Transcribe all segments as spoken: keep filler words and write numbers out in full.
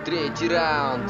Третий раунд.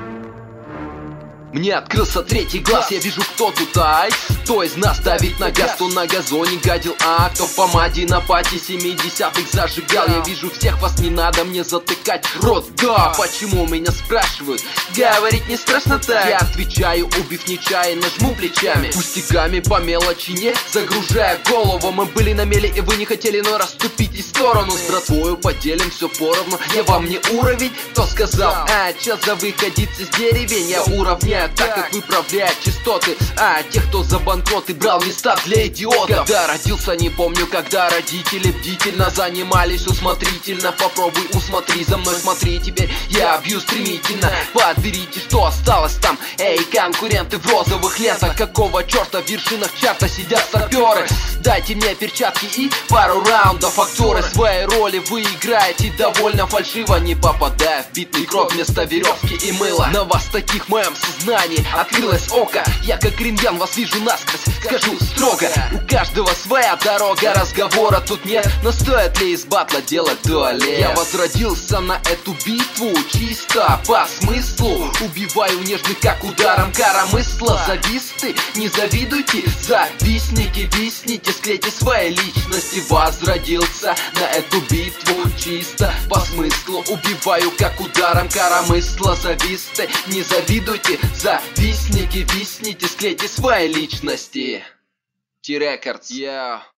Мне открылся третий глаз, я вижу, кто тут, ай. Кто из нас давит на газ, кто на газоне гадил, а кто в помаде на пати семидесятых зажигал. Я вижу всех вас, не надо мне затыкать рот, да. Почему меня спрашивают? Говорить не страшно так. Я отвечаю, убив нечаянно, жму плечами. Пустяками по мелочи не загружая голову. Мы были на мели и вы не хотели, но расступите в сторону. С братвою поделим все поровну. Я вам не уровень, кто сказал? А, чё за выходицы с деревень? Я уровняю так, как выправляют частоты. А тех, кто за банкроты брал места для идиотов. Когда родился, не помню, когда родители бдительно занимались усмотрительно. Попробуй усмотри, за мной смотри, теперь я бью стремительно. Подберите, что осталось там. Эй, конкуренты в розовых лентах. Какого черта в вершинах чарта сидят саперы? Дайте мне перчатки и пару раундов. Актеры своей роли вы играете довольно фальшиво, не попадая в битный кровь вместо веревки и мыла. На вас таких в моем сознании открылось око. Я как рентген вас вижу насквозь, скажу строго. У каждого своя дорога, разговора тут нет. Но стоит ли из батла делать туалет? Я возродился на эту битву чисто по смыслу. Убиваю нежных как ударом коромысла. Зависты, не завидуйте, завистники, висните, склейте свои личности. Возродился на эту битву чисто по смыслу. Убиваю как ударом коромысла. Зависты, не завидуйте, завистники, висните, склейте свои личности. Ти-рекордс, yeah.